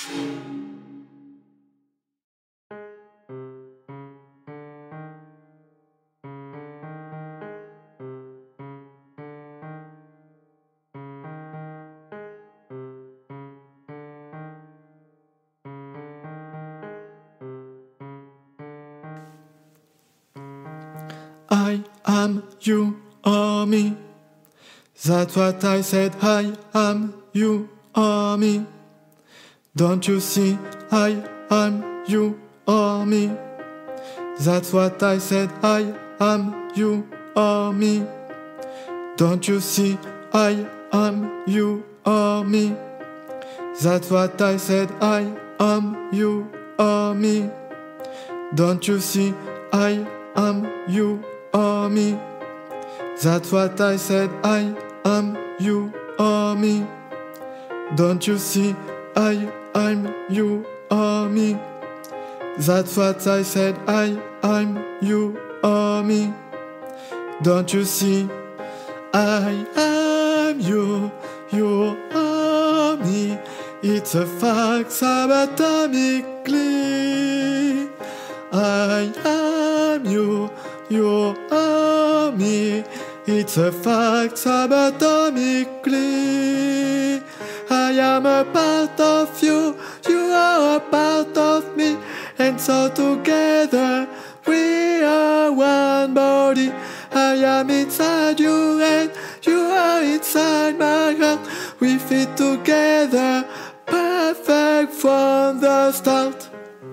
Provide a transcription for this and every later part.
I am, you are me. That's what I said, I am, you are me. Don't you see, I am, you are me. That's what I said, I am, you are me. Don't you see, I am, you are me. That's what I said, I am, you are me. Don't you see, I am, you are me. That's what I said, I am, you are me. Don't you see, I am, you are me. That's what I said, I am, you are me. Don't you see, I am you, you are me. It's a fact subatomically. I am you, you are me. It's a fact subatomically. I am a part of you, you are a part of me, and so together we are one body. I am inside you and you are inside my heart. We fit together, perfect from the start.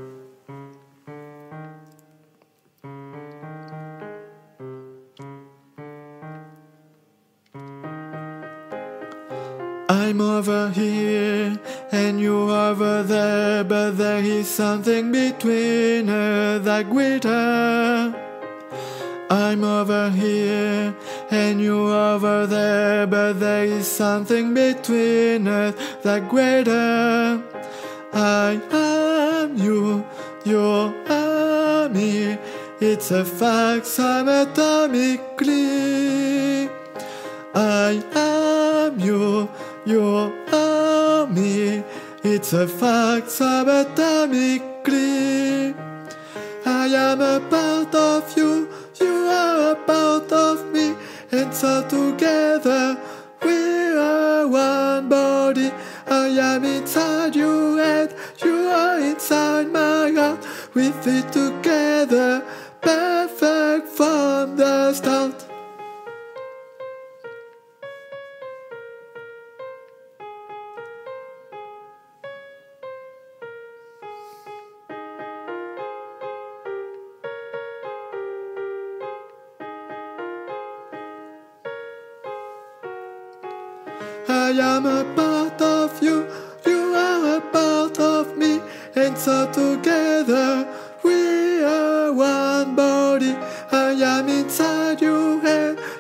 I'm over here and you're over there, but there is something between us that greater. I'm over here and you're over there, but there is something between us that greater. I am you, you are me. It's a fact subatomically. I am you, you are me. It's a fact subatomically. I am a part of you, you are a part of me, and so together we are one body. I am inside you and you are inside my heart. We fit together, perfect from the start. I am a part of you, you are a part of me, and so together we are one body. I am inside you and